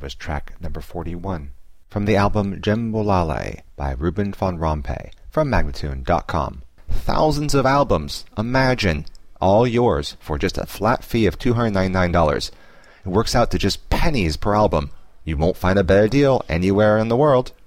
was track number 41. From the album Djembolale by Ruben von Rompuy from Magnatune.com. Thousands of albums, imagine, all yours for just a flat fee of $299. It works out to just pennies per album. You won't find a better deal anywhere in the world.